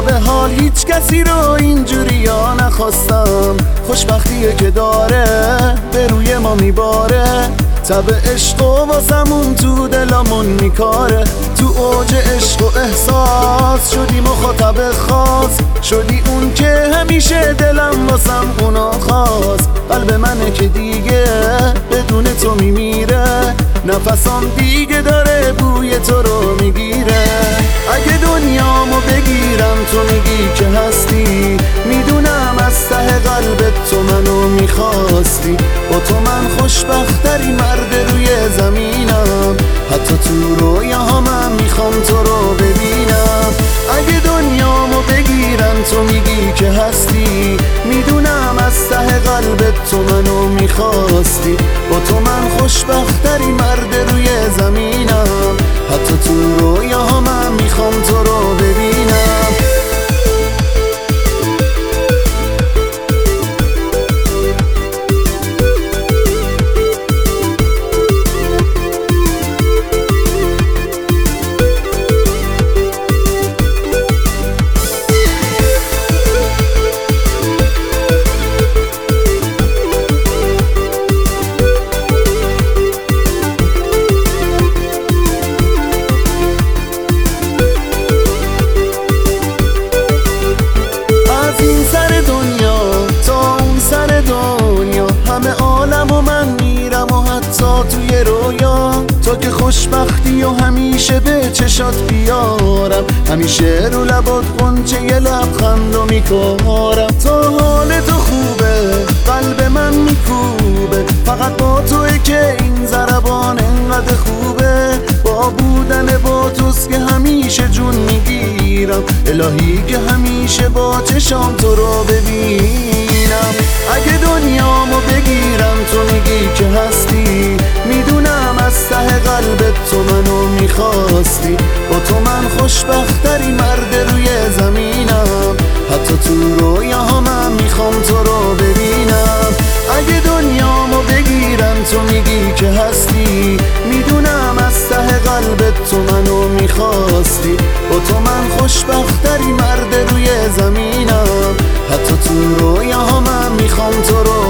تا به حال هیچ کسی رو اینجوری یا نخواستم. خوشبختیه که داره به روی ما میباره، تب عشق و واسمون تو دلمون میکاره. تو اوج عشق و احساس شدی مخاطب خاص، شدی اون که همیشه دلم واسم اونا خواست. قلب منه که دیگه بدون تو میمیره، نفسام دیگه داره بوی تو رو میگیره. اگه دنیامو بگیرم تو میگی که هستی، میدونم از ته قلبت تو منو میخواستی. با تو من خوشبختری مرد روی زمینم، حتی تو رویاها من میخوام تو رو ببینم. اگه دنیامو بگیرم تو میگی که هستی، میدونم از ته قلبت تو منو میخواستی. با تو من خوشبختری مرد روی زمینم، حتی تو رویاها من میخوام تو رو ببینم. همه عالم و من میرم و حتی توی رویا، تا که خوشبختی و همیشه به چشات بیارم. همیشه رو لبات غنچه یه لبخند رو میکارم. تا حال تو خوبه قلب من میکوبه، فقط با توی که این ضربان انقدر خوبه. با بودن با توست که همیشه جون میگیرم، الهی که همیشه با چشام تو رو ببینم. اگه دنیامو بگیرم تو میگی که هستی، میدونم از ته قلبت تو منو میخواستی. با تو من خوشبختری مرد روی زمینم، حتی تو رویاها من میخوام تو رو ببینم. اگه دنیامو بگیرم تو میگی که هستی، میدونم از ته قلبت تو منو میخواستی. با تو من خوشبختری مرد روی زمینم، حتی تو رویاها من میخوام تو رو